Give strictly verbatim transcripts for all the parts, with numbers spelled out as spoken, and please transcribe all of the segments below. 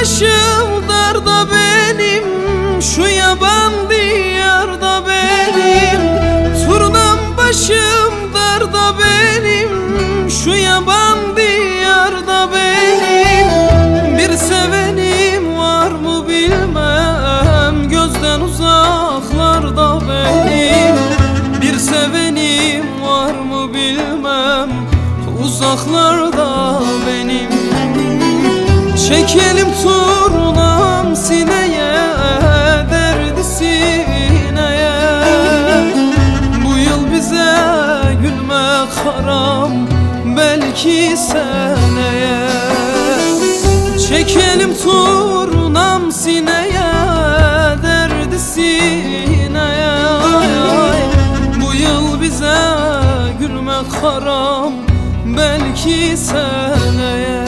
başım darda benim, şu yaban diyarda benim. Turnam başım darda benim, şu yaban diyarda benim. Bir sevenim var mı bilmem, gözden uzaklarda benim. Bir sevenim var mı bilmem, uzaklarda benim. Çekelim turnam sineye, derdi sineye. Bu yıl bize gülmek haram, belki seneye. Çekelim turnam sineye, derdi sineye. Bu yıl bize gülmek haram, belki seneye.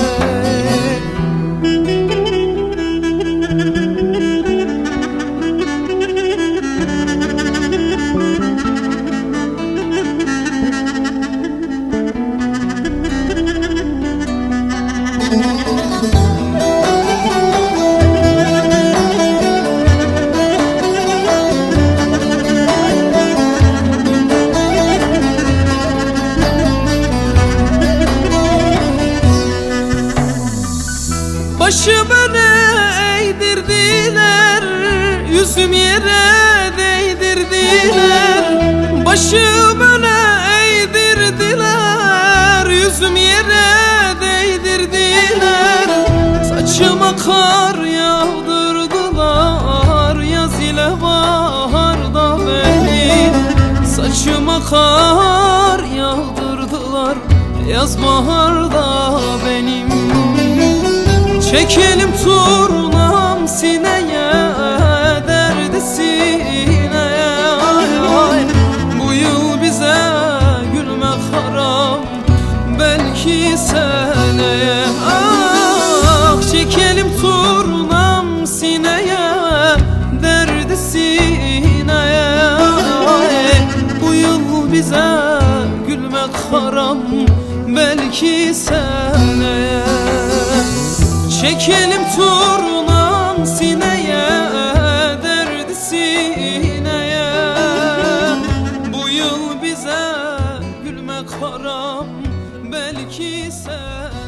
Başım öne eğdirdiler, yüzüm yere değdirdiler. Başım öne eğdirdiler, yüzüm yere değdirdiler. Saçıma kar yağdırdılar, yaz ile baharda benim. Saçıma kar yağdırdılar, yaz baharda benim. Çekelim turnam sineye, derdi sineye. Bu yıl bize gülmek haram, belki seneye. Ah, çekelim turnam sineye, derdi sineye. Bu yıl bize gülmek haram, belki seneye. Çekelim turnam sineye, derdi sineye. Bu yıl bize gülmek haram, belki sen.